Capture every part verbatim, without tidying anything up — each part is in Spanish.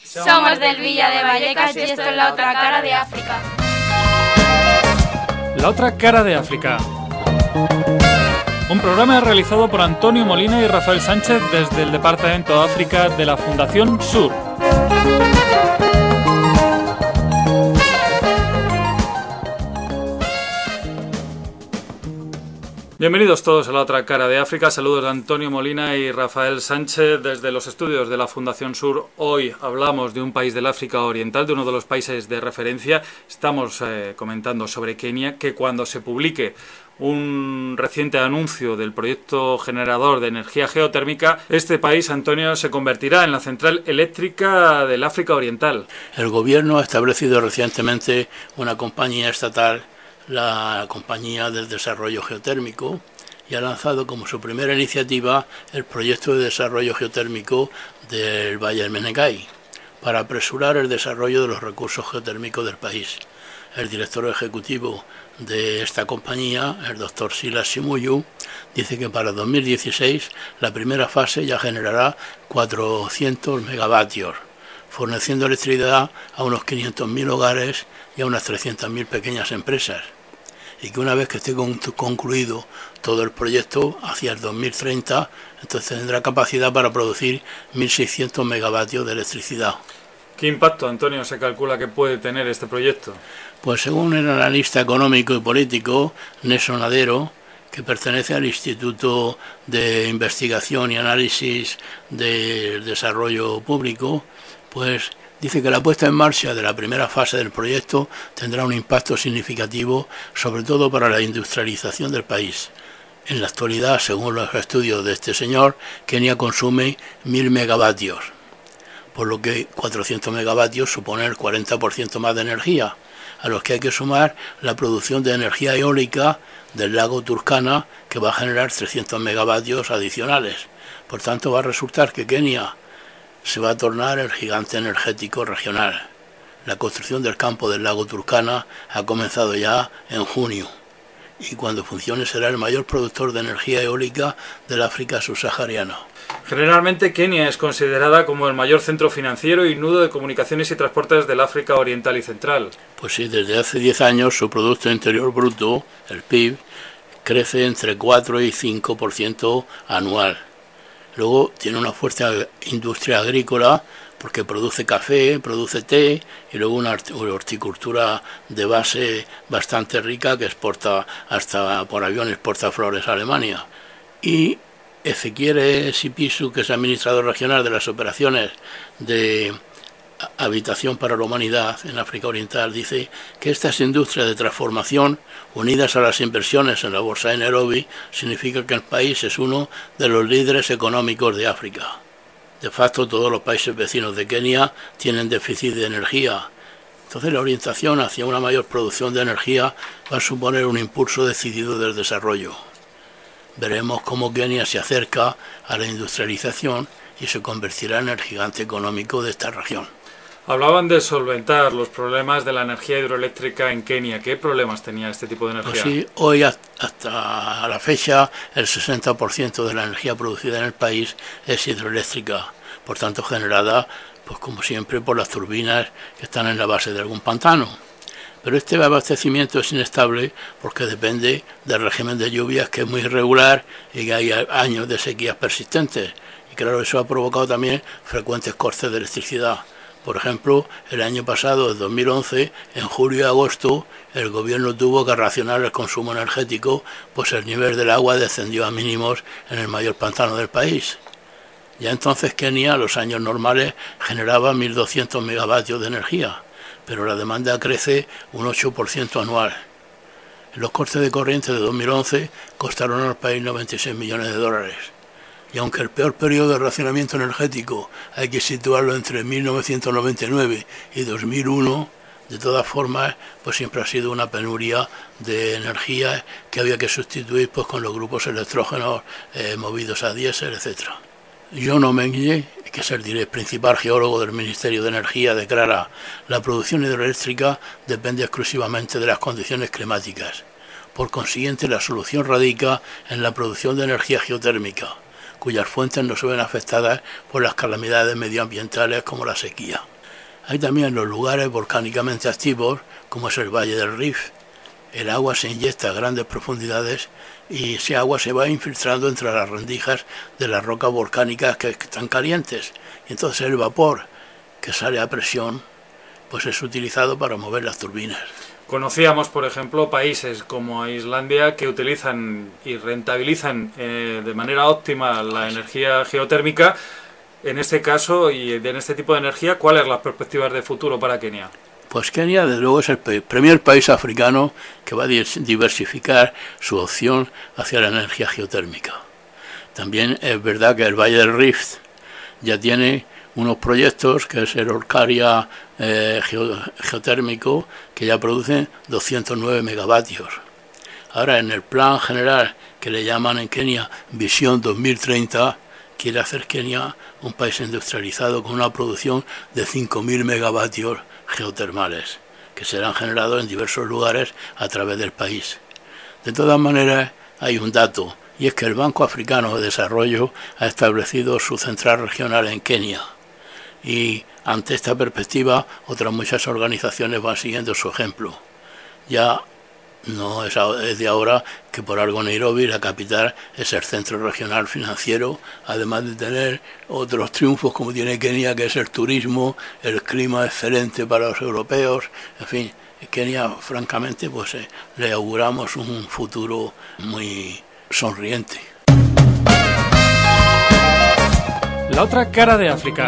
Somos del Villa de Vallecas y esto es La Otra Cara de África. La Otra Cara de África. Un programa realizado por Antonio Molina y Rafael Sánchez desde el Departamento de África de la Fundación Sur. Bienvenidos todos a La Otra Cara de África. Saludos de Antonio Molina y Rafael Sánchez desde los estudios de la Fundación Sur. Hoy hablamos de un país del África Oriental, de uno de los países de referencia. Estamos eh, comentando sobre Kenia, que cuando se publique un reciente anuncio del proyecto generador de energía geotérmica, este país, Antonio, se convertirá en la central eléctrica del África Oriental. El gobierno ha establecido recientemente una compañía estatal, la Compañía del Desarrollo Geotérmico, y ha lanzado como su primera iniciativa el proyecto de desarrollo geotérmico del Valle del Menengai, para apresurar el desarrollo de los recursos geotérmicos del país. El director ejecutivo de esta compañía, el doctor Silas Simuyu, dice que para dos mil dieciséis la primera fase ya generará cuatrocientos megavatios, forneciendo electricidad a unos quinientos mil hogares y a unas trescientas mil pequeñas empresas, y que una vez que esté concluido todo el proyecto, hacia el dos mil treinta, entonces tendrá capacidad para producir mil seiscientos megavatios de electricidad. ¿Qué impacto, Antonio, se calcula que puede tener este proyecto? Pues según el analista económico y político Nelson Adero, que pertenece al Instituto de Investigación y Análisis del Desarrollo Público, pues dice que la puesta en marcha de la primera fase del proyecto tendrá un impacto significativo, sobre todo para la industrialización del país. En la actualidad, según los estudios de este señor, Kenia consume mil megavatios, por lo que cuatrocientos megavatios supone el cuarenta por ciento más de energía, a los que hay que sumar la producción de energía eólica del lago Turkana, que va a generar trescientos megavatios adicionales. Por tanto, va a resultar que Kenia se va a tornar el gigante energético regional. La construcción del campo del lago Turkana ha comenzado ya en junio, y cuando funcione será el mayor productor de energía eólica del África subsahariana. Generalmente Kenia es considerada como el mayor centro financiero y nudo de comunicaciones y transportes del África Oriental y Central. Pues sí, desde hace diez años su Producto Interior Bruto, el P I B, crece entre cuatro y cinco por ciento anual. Luego tiene una fuerte industria agrícola porque produce café, produce té y luego una horticultura de base bastante rica que exporta hasta por avión, exporta flores a Alemania. Y Ezequiel Sipisu, que es administrador regional de las operaciones de Habitación para la Humanidad en África Oriental, dice que estas industrias de transformación, unidas a las inversiones en la bolsa de Nairobi, significa que el país es uno de los líderes económicos de África. De facto, todos los países vecinos de Kenia tienen déficit de energía. Entonces, la orientación hacia una mayor producción de energía va a suponer un impulso decidido del desarrollo. Veremos cómo Kenia se acerca a la industrialización y se convertirá en el gigante económico de esta región. Hablaban de solventar los problemas de la energía hidroeléctrica en Kenia. ¿Qué problemas tenía este tipo de energía? Pues sí, hoy hasta la fecha el sesenta por ciento de la energía producida en el país es hidroeléctrica, por tanto generada, pues como siempre, por las turbinas que están en la base de algún pantano. Pero este abastecimiento es inestable porque depende del régimen de lluvias, que es muy irregular y que hay años de sequías persistentes. Y claro, eso ha provocado también frecuentes cortes de electricidad. Por ejemplo, el año pasado, en dos mil once, en julio y agosto, el gobierno tuvo que racionar el consumo energético, pues el nivel del agua descendió a mínimos en el mayor pantano del país. Ya entonces Kenia, a los años normales, generaba mil doscientos megavatios de energía, pero la demanda crece un ocho por ciento anual. Los cortes de corriente de dos mil once costaron al país noventa y seis millones de dólares. Y aunque el peor periodo de racionamiento energético hay que situarlo entre mil novecientos noventa y nueve y dos mil uno, de todas formas, pues siempre ha sido una penuria de energía que había que sustituir pues con los grupos electrógenos eh, movidos a diésel, etcétera. John Omenye, que es el principal geólogo del Ministerio de Energía, declara: la producción hidroeléctrica depende exclusivamente de las condiciones climáticas. Por consiguiente, la solución radica en la producción de energía geotérmica, cuyas fuentes no se ven afectadas por las calamidades medioambientales como la sequía. Hay también los lugares volcánicamente activos, como es el Valle del Rift. El agua se inyecta a grandes profundidades y ese agua se va infiltrando entre las rendijas de las rocas volcánicas que están calientes. Y entonces el vapor que sale a presión pues es utilizado para mover las turbinas. Conocíamos, por ejemplo, países como Islandia que utilizan y rentabilizan eh, de manera óptima la energía geotérmica. En este caso y en este tipo de energía, ¿cuáles son las perspectivas de futuro para Kenia? Pues Kenia, desde luego, es el primer país africano que va a diversificar su opción hacia la energía geotérmica. También es verdad que el Valle del Rift ya tiene unos proyectos, que es el Olkaria eh, geotérmico, que ya produce doscientos nueve megavatios. Ahora, en el plan general que le llaman en Kenia Visión dos mil treinta, quiere hacer Kenia un país industrializado con una producción de cinco mil megavatios geotermales, que serán generados en diversos lugares a través del país. De todas maneras, hay un dato, y es que el Banco Africano de Desarrollo ha establecido su central regional en Kenia. Y ante esta perspectiva, otras muchas organizaciones van siguiendo su ejemplo. Ya no es de ahora que por algo Nairobi, la capital, es el centro regional financiero, además de tener otros triunfos como tiene Kenia, que es el turismo, el clima excelente para los europeos. En fin, Kenia, francamente, pues eh, le auguramos un futuro muy sonriente. La otra cara de África.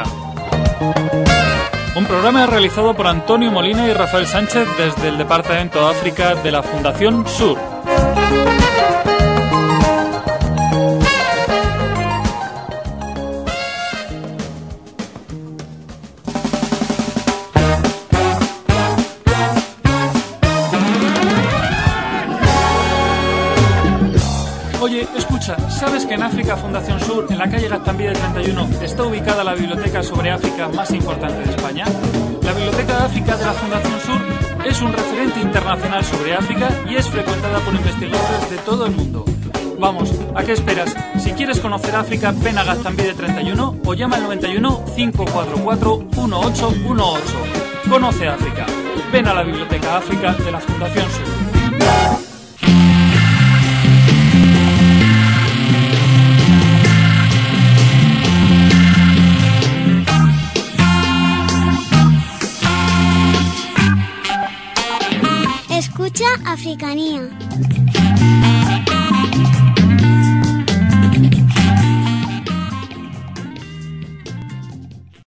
Un programa realizado por Antonio Molina y Rafael Sánchez desde el Departamento de África de la Fundación Sur. Oye, escucha, ¿sabes que en África Fundación Sur, en la calle Gaztambide treinta y uno, está ubicada la biblioteca sobre África más importante de España? La Biblioteca de África de la Fundación Sur es un referente internacional sobre África y es frecuentada por investigadores de todo el mundo. Vamos, ¿a qué esperas? Si quieres conocer África, ven a Gaztambide treinta y uno o llama al noventa y uno, cinco cuatro cuatro, uno ocho uno ocho. Conoce África. Ven a la Biblioteca África de la Fundación Sur. Escucha Africanía.